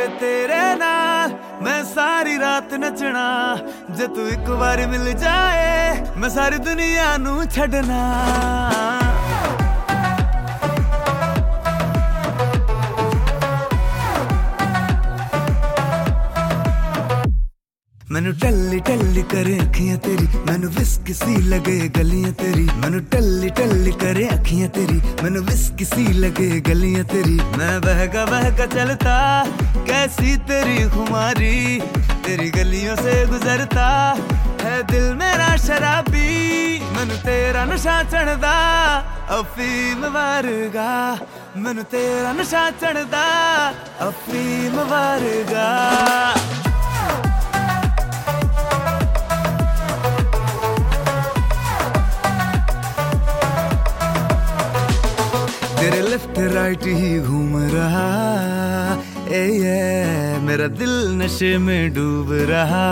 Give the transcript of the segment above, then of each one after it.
तेरे नाल मैं सारी रात नचना, जे तू एक बार मिल जाए मैं सारी दुनिया नू छड़ना। मैनू टल्ली टल्ली करे अखियां तेरी, मैनू विस्की सी लगे गलियां तेरी। मैनू टल्ली टल्ली करे अखियां तेरी, मैनू विस्की सी लगे गलियां तेरी। मैं बहका चलता कैसी तेरी खुमारी, तेरी गलियों से गुजरता है दिल मेरा शराबी। मैनू तेरा नशा चढ़दा अफीम वारगा, मैनू तेरा नशा चढ़दा अफीम वारगा। तेरे लेफ्ट राइट ही घूम रहा ये मेरा दिल नशे में डूब रहा।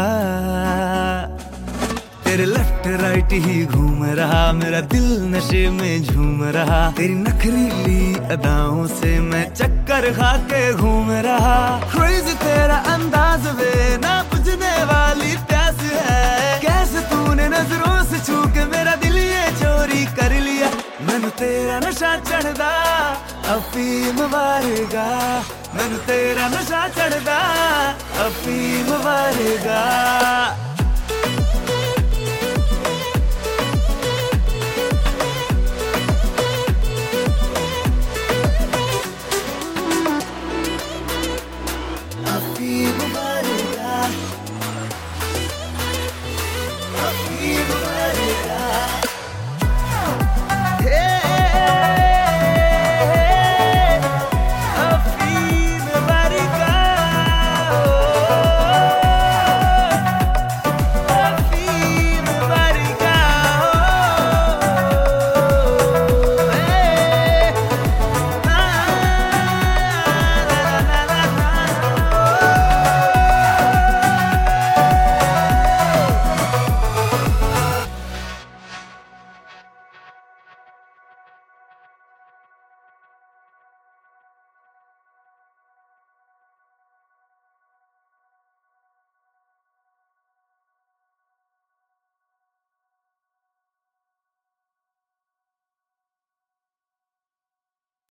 तेरे लेफ्ट राइट ही घूम रहा, मेरा दिल नशे में झूम रहा। तेरी नखरीली अदाओं से मैं चक्कर खा के घूम रहा। क्रेज़ी तेरा अंदाज वे ना बुझने वाली प्यास है, कैसे तूने नजरों से छू के मेरा दिल ये चोरी कर लिया। मैनू तेरा नशा चढ़दा अफीम वारगा, मैनू तेरा नशा चढ़दा अफीम वारगा।